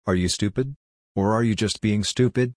Are you stupid? Or are you just being stupid?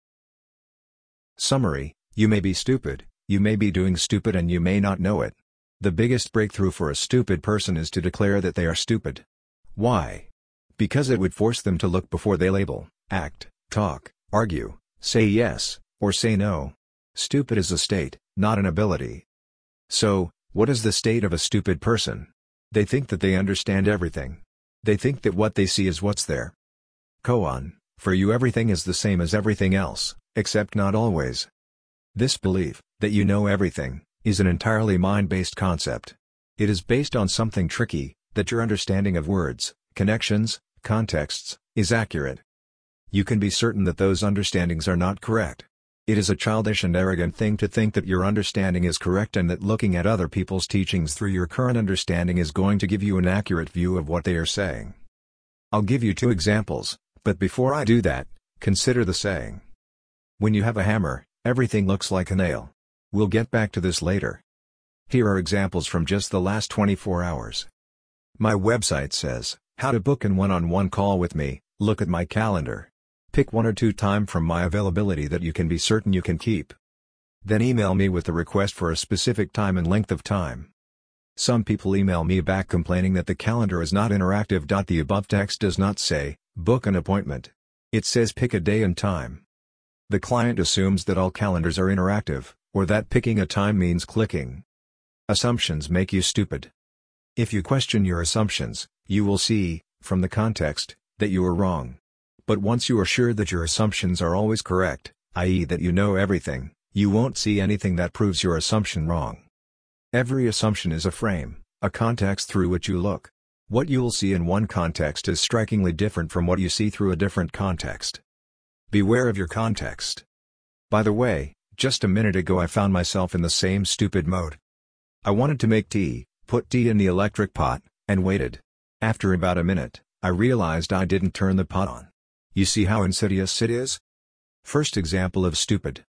Summary: you may be stupid, you may be doing stupid, and you may not know it. The biggest breakthrough for a stupid person is to declare that they are stupid. Why? Because it would force them to look before they label, act, talk, argue, say yes, or say no. Stupid is a state, not an ability. So, what is the state of a stupid person? They think that they understand everything. They think that what they see is what's there. Koan: for you everything is the same as everything else, except not always. This belief, that you know everything, is an entirely mind-based concept. It is based on something tricky, that your understanding of words, connections, contexts, is accurate. You can be certain that those understandings are not correct. It is a childish and arrogant thing to think that your understanding is correct and that looking at other people's teachings through your current understanding is going to give you an accurate view of what they are saying. I'll give you 2 examples, but before I do that, consider the saying. When you have a hammer, everything looks like a nail. We'll get back to this later. Here are examples from just the last 24 hours. My website says, how to book an one-on-one call with me. Look at my calendar. Pick 1 or 2 time from my availability that you can be certain you can keep. Then email me with the request for a specific time and length of time. Some people email me back complaining that the calendar is not interactive. The above text does not say, book an appointment. It says pick a day and time. The client assumes that all calendars are interactive, or that picking a time means clicking. Assumptions make you stupid. If you question your assumptions, you will see, from the context, that you are wrong. But once you are sure that your assumptions are always correct, i.e. that you know everything, you won't see anything that proves your assumption wrong. Every assumption is a frame, a context through which you look. What you will see in one context is strikingly different from what you see through a different context. Beware of your context. By the way, just a minute ago I found myself in the same stupid mode. I wanted to make tea, put tea in the electric pot, and waited. After about a minute, I realized I didn't turn the pot on. You see how insidious it is? First example of stupid.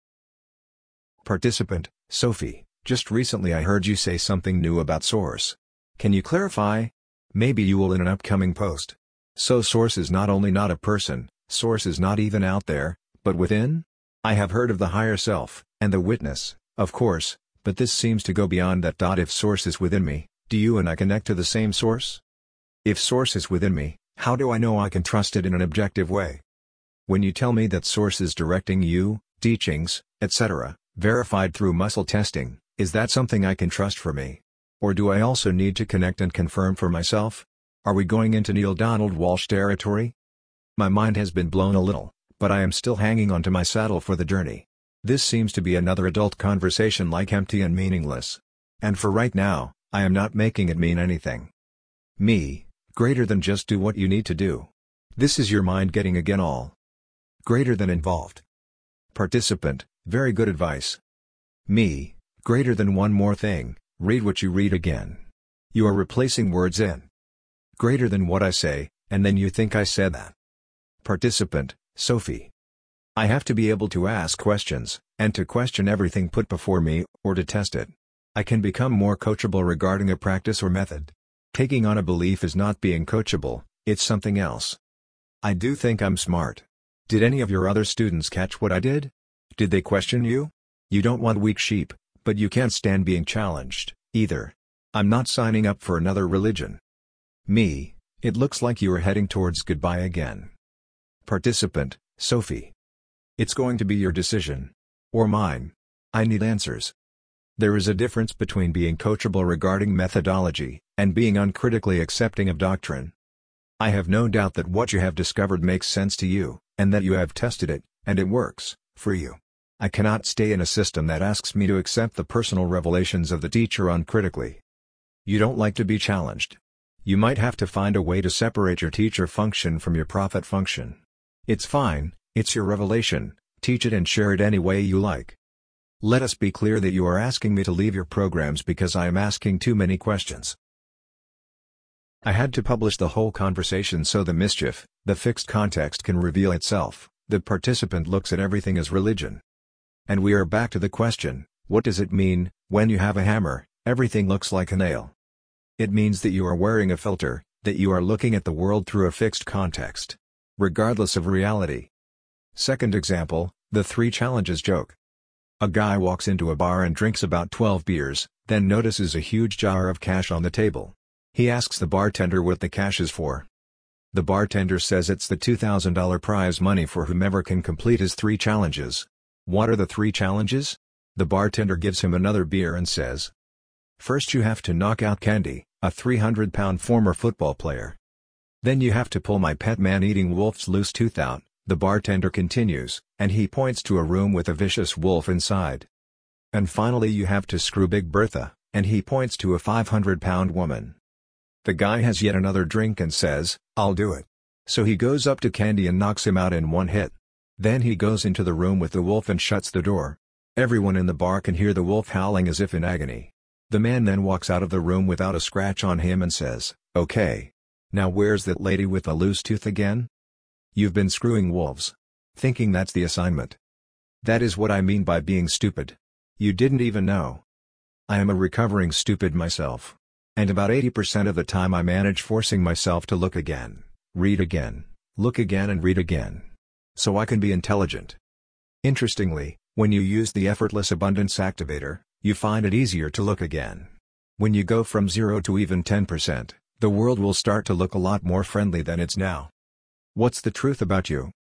Participant: Sophie, just recently I heard you say something new about source. Can you clarify? Maybe you will in an upcoming post. So source is not only not a person, source is not even out there, but within? I have heard of the higher self, and the witness, of course, but this seems to go beyond that. If source is within me, do you and I connect to the same source? If source is within me, how do I know I can trust it in an objective way? When you tell me that source is directing you, teachings, etc., verified through muscle testing, is that something I can trust for me? Or do I also need to connect and confirm for myself? Are we going into Neil Donald Walsh territory? My mind has been blown a little, but I am still hanging onto my saddle for the journey. This seems to be another adult conversation, like empty and meaningless. And for right now, I am not making it mean anything. Me, greater than just do what you need to do. This is your mind getting again all. Greater than involved. Participant: very good advice. Me, greater than one more thing, read what you read again. You are replacing words in. Greater than what I say, and then you think I said that. Participant: Sophie. I have to be able to ask questions, and to question everything put before me, or to test it. I can become more coachable regarding a practice or method. Taking on a belief is not being coachable, it's something else. I do think I'm smart. Did any of your other students catch what I did? Did they question you? You don't want weak sheep, but you can't stand being challenged, either. I'm not signing up for another religion. Me, it looks like you are heading towards goodbye again. Participant: Sophie. It's going to be your decision. Or mine. I need answers. There is a difference between being coachable regarding methodology, and being uncritically accepting of doctrine. I have no doubt that what you have discovered makes sense to you, and that you have tested it, and it works, for you. I cannot stay in a system that asks me to accept the personal revelations of the teacher uncritically. You don't like to be challenged. You might have to find a way to separate your teacher function from your prophet function. It's fine, it's your revelation, teach it and share it any way you like. Let us be clear that you are asking me to leave your programs because I am asking too many questions. I had to publish the whole conversation so the mischief, the fixed context can reveal itself. The participant looks at everything as religion. And we are back to the question, what does it mean, when you have a hammer, everything looks like a nail? It means that you are wearing a filter, that you are looking at the world through a fixed context. regardless of reality. Second example, the 3 challenges joke. A guy walks into a bar and drinks about 12 beers, then notices a huge jar of cash on the table. He asks the bartender what the cash is for. The bartender says it's the $2,000 prize money for whomever can complete his 3 challenges. What are the 3 challenges? The bartender gives him another beer and says, "First you have to knock out Candy, a 300-pound former football player. Then you have to pull my pet man-eating wolf's loose tooth out," the bartender continues, and he points to a room with a vicious wolf inside. "And finally you have to screw Big Bertha," and he points to a 500-pound woman. The guy has yet another drink and says, "I'll do it." So he goes up to Candy and knocks him out in one hit. Then he goes into the room with the wolf and shuts the door. Everyone in the bar can hear the wolf howling as if in agony. The man then walks out of the room without a scratch on him and says, "Okay. Now where's that lady with the loose tooth again?" You've been screwing wolves. Thinking that's the assignment. That is what I mean by being stupid. You didn't even know. I am a recovering stupid myself. And about 80% of the time I manage forcing myself to look again, read again, look again and read again. So I can be intelligent. Interestingly, when you use the effortless abundance activator, you find it easier to look again. When you go from 0 to even 10%, the world will start to look a lot more friendly than it's now. What's the truth about you?